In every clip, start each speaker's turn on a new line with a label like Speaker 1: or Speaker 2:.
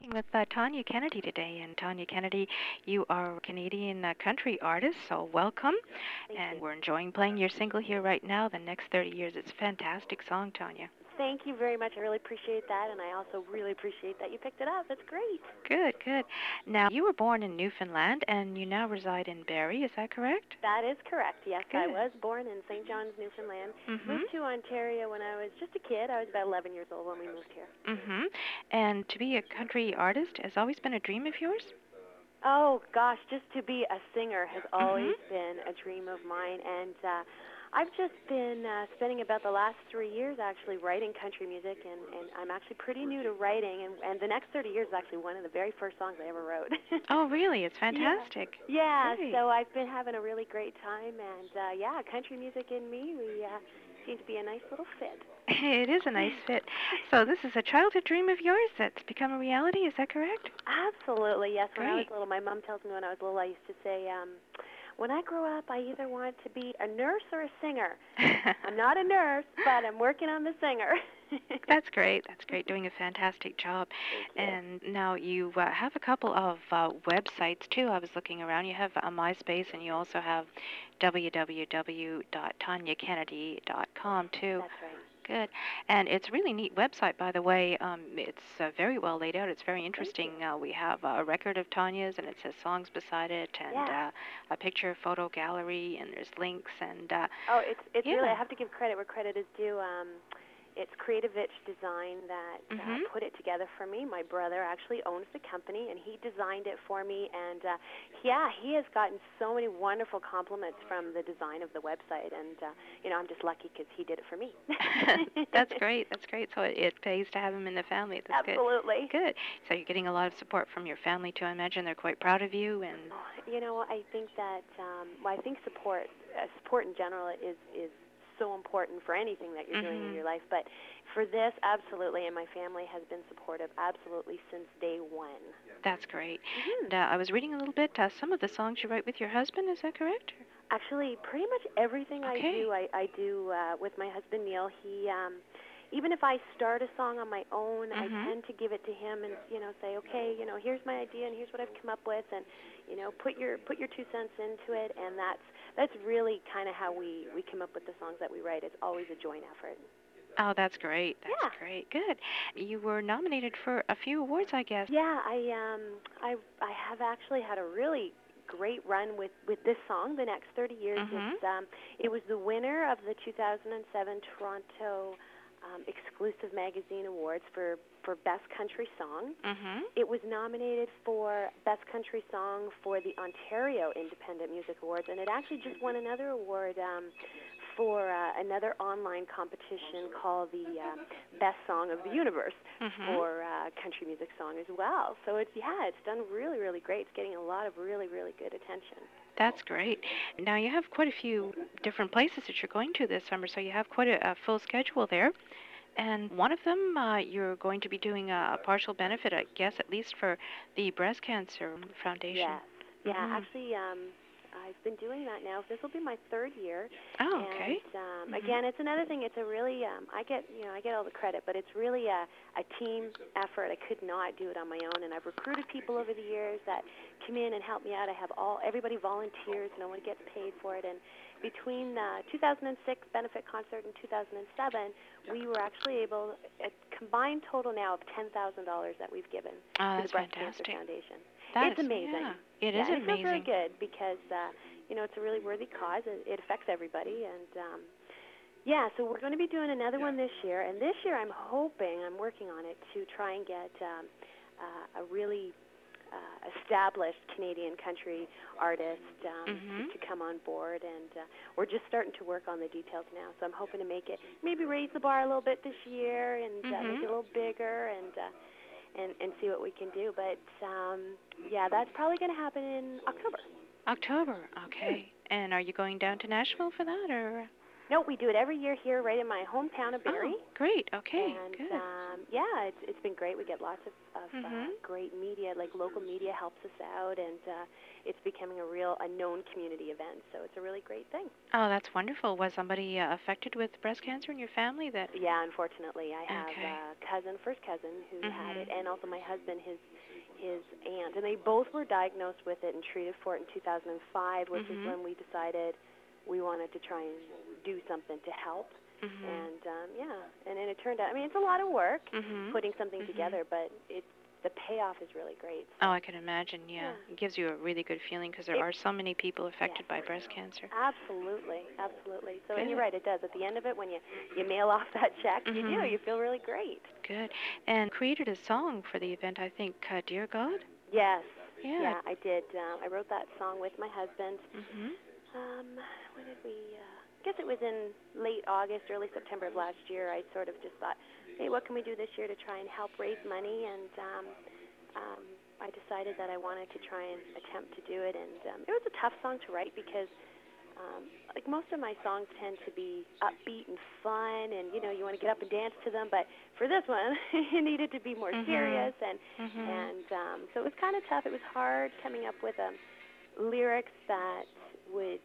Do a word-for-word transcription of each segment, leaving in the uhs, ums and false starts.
Speaker 1: talking with uh, Tanya Kennedy today. And Tanya Kennedy, you are a Canadian uh, country artist, so welcome.
Speaker 2: Thank
Speaker 1: And
Speaker 2: you.
Speaker 1: we're enjoying playing your single here right now, The Next thirty Years. It's a fantastic song, Tanya.
Speaker 2: Thank you very much. I really appreciate that, and I also really appreciate that you picked it up. That's great.
Speaker 1: Good, good. Now, you were born in Newfoundland, and you now reside in Barrie. Is that correct?
Speaker 2: That is correct. Yes,
Speaker 1: Good.
Speaker 2: I was born in Saint John's, Newfoundland.
Speaker 1: Mm-hmm.
Speaker 2: Moved to Ontario when I was just a kid. I was about eleven years old when we moved here.
Speaker 1: Mm-hmm. And to be a country artist has always been a dream of yours?
Speaker 2: Oh, gosh, just to be a singer has always
Speaker 1: Mm-hmm.
Speaker 2: been a dream of mine, and uh, I've just been uh, spending about the last three years actually writing country music, and, and I'm actually pretty new to writing, and, and The Next thirty Years is actually one of the very first songs I ever wrote.
Speaker 1: Oh, really? It's fantastic.
Speaker 2: Yeah,
Speaker 1: Great.
Speaker 2: so I've been having a really great time, and uh, yeah, country music and me, we uh, seem to be a nice little fit.
Speaker 1: It is a nice fit. So this is a childhood dream of yours that's become a reality, is that correct?
Speaker 2: Absolutely, yes. When I was
Speaker 1: Great.
Speaker 2: little, my mom tells me when I was little, I used to say, um, when I grow up, I either want to be a nurse or a singer. I'm not a nurse, but I'm working on the singer.
Speaker 1: That's great. That's great. Doing a fantastic job.
Speaker 2: Thank you.
Speaker 1: And now you uh, have a couple of uh, websites too. I was looking around. You have a MySpace, and you also have w w w dot tanya kennedy dot com too.
Speaker 2: That's right.
Speaker 1: Good. And it's a really neat website, by the way. Um, it's uh, very well laid out. It's very
Speaker 2: Thank
Speaker 1: interesting.
Speaker 2: you.
Speaker 1: Uh, we have uh, a record of Tanya's, and it says songs beside it, and
Speaker 2: Yeah.
Speaker 1: uh, a picture photo gallery, and there's links, and uh,
Speaker 2: Oh, it's it's really, I
Speaker 1: yeah.
Speaker 2: have to give credit where credit is due. Um, it's Creativitch Design that uh,
Speaker 1: Mhm.
Speaker 2: put it together for me. My brother actually owns the company, and he designed it for me. And uh, yeah, he has gotten so many wonderful compliments from the design of the website. And uh, you know, I'm just lucky because he did it for me.
Speaker 1: That's great. That's great. So it, it pays to have him in the family. That's
Speaker 2: Absolutely.
Speaker 1: good. Good. So you're getting a lot of support from your family too. I imagine they're quite proud of you. And
Speaker 2: Oh, you know, I think that um, well, I think support, uh, support in general is is so important for anything that you're doing in
Speaker 1: Mhm.
Speaker 2: your life. But for this, absolutely, and my family has been supportive absolutely since day one.
Speaker 1: that's great.
Speaker 2: hmm
Speaker 1: And uh, I was reading a little bit. Uh, some of the songs you write with your husband. Is that correct?
Speaker 2: Actually, pretty much everything I
Speaker 1: Okay.
Speaker 2: do, I, I do uh, with my husband Neil. He, um, even if I start a song on my own, I
Speaker 1: Mhm.
Speaker 2: tend to give it to him and you know say, okay, you know, here's my idea and here's what I've come up with, and you know, put your put your two cents into it, and that's that's really kind of how we we come up with the songs that we write. It's always a joint effort.
Speaker 1: Oh, that's great. That's
Speaker 2: Yeah.
Speaker 1: great. Good. You were nominated for a few awards, I guess.
Speaker 2: Yeah, I um I I have actually had a really great run with with this song, The Next thirty Years.
Speaker 1: Mhm.
Speaker 2: It's um it was the winner of the two thousand seven Toronto um, Exclusive Magazine Awards for for Best Country Song.
Speaker 1: Mhm.
Speaker 2: It was nominated for Best Country Song for the Ontario Independent Music Awards, and it actually just won another award um, for uh, another online competition called the uh, Best Song of the Universe
Speaker 1: Mhm.
Speaker 2: for uh, country music song as well. So it's yeah, it's done really, really great. It's getting a lot of really, really good attention.
Speaker 1: That's great. Now you have quite a few different places that you're going to this summer, so you have quite a, a full schedule there. And one of them, uh, you're going to be doing a partial benefit, I guess, at least for the Breast Cancer Foundation.
Speaker 2: Yes, yeah.
Speaker 1: Mhm.
Speaker 2: Actually, um, I've been doing that now. This will be my third year.
Speaker 1: Oh, okay.
Speaker 2: And um,
Speaker 1: Mhm.
Speaker 2: again, it's another thing. It's a really um, I get you know I get all the credit, but it's really a, a team effort. I could not do it on my own, and I've recruited people over the years that come in and help me out. I have all everybody volunteers. No one gets paid for it, and between the two thousand six benefit concert and two thousand seven, we were actually able a combined total now of ten thousand dollars that we've given
Speaker 1: Oh,
Speaker 2: to the
Speaker 1: that's
Speaker 2: Breast Cancer
Speaker 1: fantastic.
Speaker 2: Foundation.
Speaker 1: That
Speaker 2: It's
Speaker 1: is,
Speaker 2: amazing.
Speaker 1: yeah, it
Speaker 2: Yeah,
Speaker 1: is
Speaker 2: and it feels really
Speaker 1: amazing.
Speaker 2: good because uh, you know it's a really worthy cause. It, it affects everybody, and um, yeah. So we're going to be doing another one this year, and this year I'm hoping I'm working on it to try and get um, uh, a really uh, established Canadian country artist um,
Speaker 1: Mhm.
Speaker 2: to, to come on board, and uh, we're just starting to work on the details now. So I'm hoping to make it maybe raise the bar a little bit this year and uh, make
Speaker 1: Mhm.
Speaker 2: it a little bigger and. Uh, and, and see what we can do. But, um, yeah, that's probably going to happen in October.
Speaker 1: October. Okay. And are you going down to Nashville for that, or?
Speaker 2: No, we do it every year here right in my hometown of Barrie.
Speaker 1: Oh, great. Okay.
Speaker 2: And
Speaker 1: Good.
Speaker 2: um, um, yeah, it's it's been great. We get lots of, of
Speaker 1: Mm-hmm.
Speaker 2: uh, great media, like local media helps us out, and uh, it's becoming a real, a known community event. So it's a really great thing.
Speaker 1: Oh, that's wonderful. Was somebody uh, affected with breast cancer in your family? That
Speaker 2: Yeah, unfortunately, I have
Speaker 1: Okay.
Speaker 2: a cousin, first cousin, who had it,
Speaker 1: Mhm.
Speaker 2: and also my husband, his his aunt, and they both were diagnosed with it and treated for it in two thousand five, which
Speaker 1: Mhm.
Speaker 2: is when we decided we wanted to try and do something to help.
Speaker 1: Mhm.
Speaker 2: And um, yeah, and then it turned out. I mean, it's a lot of work
Speaker 1: Mhm.
Speaker 2: putting something
Speaker 1: Mhm.
Speaker 2: together, but it the payoff is really great.
Speaker 1: Oh, I can imagine. Yeah,
Speaker 2: Yeah.
Speaker 1: it gives you a really good feeling because there
Speaker 2: It-
Speaker 1: are so many people affected
Speaker 2: Yes.
Speaker 1: by breast cancer.
Speaker 2: Absolutely, absolutely. So, and
Speaker 1: Good.
Speaker 2: you're right, it does. At the end of it, when you you mail off that check, you do.
Speaker 1: Mhm.
Speaker 2: You feel really great.
Speaker 1: Good. And created a song for the event. I think, uh, "Dear God."
Speaker 2: Yes.
Speaker 1: Yeah.
Speaker 2: Yeah, I did. Um, I wrote that song with my husband.
Speaker 1: Mhm.
Speaker 2: Um, when did we? Uh, I guess it was in late August, early September of last year. I sort of just thought, hey, what can we do this year to try and help raise money? And um, um, I decided that I wanted to try and attempt to do it. And um, it was a tough song to write because, um, like most of my songs tend to be upbeat and fun, and you know you want to get up and dance to them. But for this one, it needed to be more
Speaker 1: Mhm.
Speaker 2: serious, and
Speaker 1: Mhm.
Speaker 2: and um, so it was kind of tough. It was hard coming up with um, lyrics that would,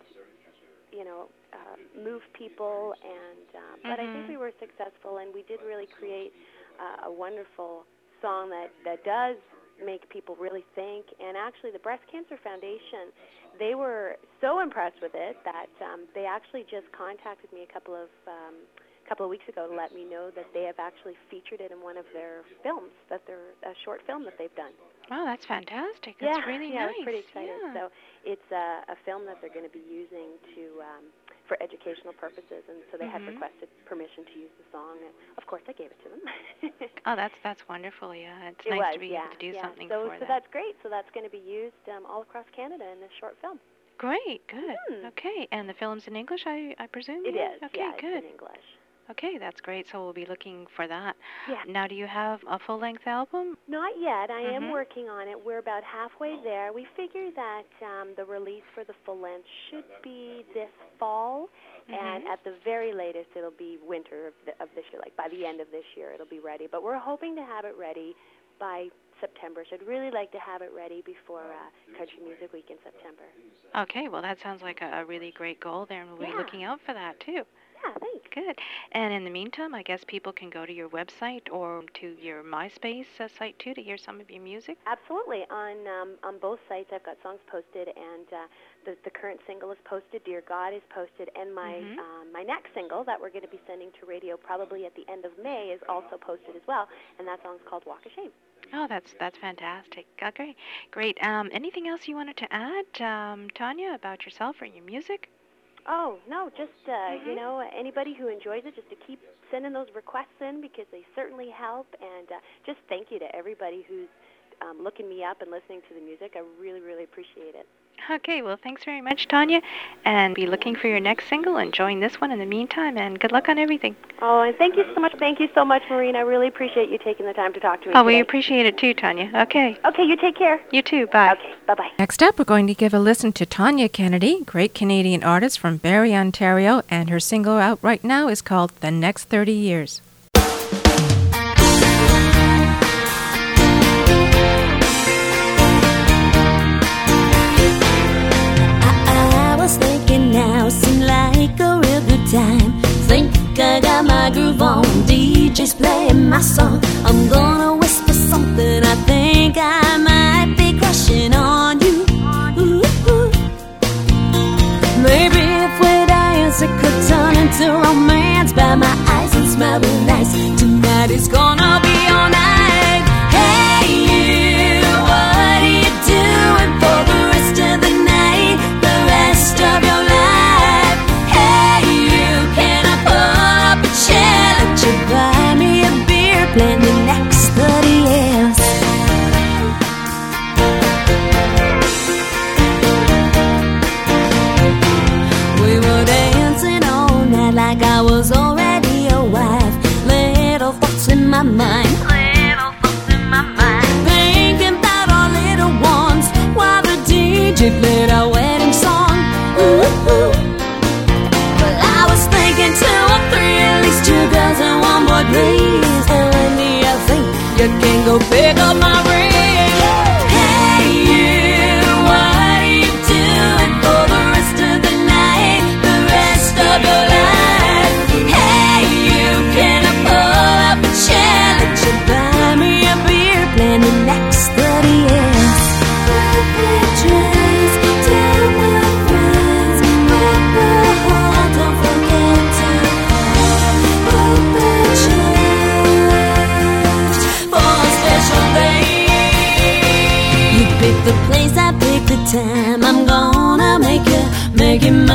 Speaker 2: you know, uh, move people, and um, but I think
Speaker 1: Mhm.
Speaker 2: we were successful, and we did really create uh, a wonderful song that, that does make people really think. And actually, the Breast Cancer Foundation, they were so impressed with it that um, they actually just contacted me a couple of um, couple of weeks ago to let me know that they have actually featured it in one of their films, that they're a short film that they've done.
Speaker 1: Wow, that's fantastic. That's
Speaker 2: yeah,
Speaker 1: really
Speaker 2: yeah,
Speaker 1: nice.
Speaker 2: I was pretty excited.
Speaker 1: Yeah.
Speaker 2: So it's a, a film that they're going to be using to um, for educational purposes, and so they had
Speaker 1: Mhm.
Speaker 2: requested permission to use the song, and of course I gave it to them.
Speaker 1: Oh, that's that's wonderful. Yeah, it's
Speaker 2: it
Speaker 1: nice
Speaker 2: was,
Speaker 1: to be
Speaker 2: yeah,
Speaker 1: able to do
Speaker 2: yeah.
Speaker 1: something
Speaker 2: so,
Speaker 1: for
Speaker 2: so
Speaker 1: that.
Speaker 2: that's great. So that's going to be used um, all across Canada in this short film.
Speaker 1: Great. Good.
Speaker 2: Mhm.
Speaker 1: Okay. And the film's in English, I I presume.
Speaker 2: It
Speaker 1: yeah?
Speaker 2: is,
Speaker 1: Okay.
Speaker 2: yeah,
Speaker 1: Good.
Speaker 2: it's in English.
Speaker 1: Okay, that's great. So we'll be looking for that.
Speaker 2: Yeah.
Speaker 1: Now, do you have a full-length album?
Speaker 2: Not yet. I am
Speaker 1: Mhm.
Speaker 2: working on it. We're about halfway there. We figure that um, the release for the full length should be this fall, and
Speaker 1: Mhm.
Speaker 2: at the very latest, it'll be winter of, the, of this year. Like by the end of this year, it'll be ready. But we're hoping to have it ready by September. So I'd really like to have it ready before uh, Country Music Week in September.
Speaker 1: Okay, well, that sounds like a, a really great goal there, and we'll be
Speaker 2: Yeah.
Speaker 1: looking out for that, too.
Speaker 2: Yeah, thanks.
Speaker 1: Good. And in the meantime, I guess people can go to your website or to your MySpace uh, site, too, to hear some of your music?
Speaker 2: Absolutely. On um, on both sites, I've got songs posted, and uh, the the current single is posted. Dear God is posted, and my
Speaker 1: Mhm.
Speaker 2: um, my next single that we're going to be sending to radio probably at the end of May is also posted as well, and that song's called Walk of Shame.
Speaker 1: Oh, that's that's fantastic. Okay, great. Um, anything else you wanted to add, um, Tanya, about yourself or your music?
Speaker 2: Oh no, just uh,
Speaker 1: Mhm.
Speaker 2: you know, anybody who enjoys it, just to keep sending those requests in because they certainly help, and uh, just thank you to everybody who's um, looking me up and listening to the music. I really, really appreciate it.
Speaker 1: Okay, well, thanks very much, Tanya, and be looking for your next single. Enjoying this one in the meantime, and good luck on everything.
Speaker 2: Oh, and thank you so much. Thank you so much, Maureen. I really appreciate you taking the time to talk to me
Speaker 1: Oh,
Speaker 2: today.
Speaker 1: we appreciate it too, Tanya. Okay.
Speaker 2: Okay, you take care.
Speaker 1: You too. Bye.
Speaker 2: Okay, bye-bye.
Speaker 1: Next up, we're going to give a listen to Tanya Kennedy, great Canadian artist from Barrie, Ontario, and her single out right now is called The Next thirty Years.
Speaker 3: Now seem like a real good time. Think I got my groove on, D J's playing my song. I'm gonna whisper something I think I might be crushing on you. Ooh, ooh. Maybe if we dance it could turn into romance. By my eyes and smell real nice. Tonight is gonna be all night. Hey you, what are you doing for the rest of the night? The rest of your life. Chair, let you buy me a beer, plan the next time I'm gonna make you, make you mine.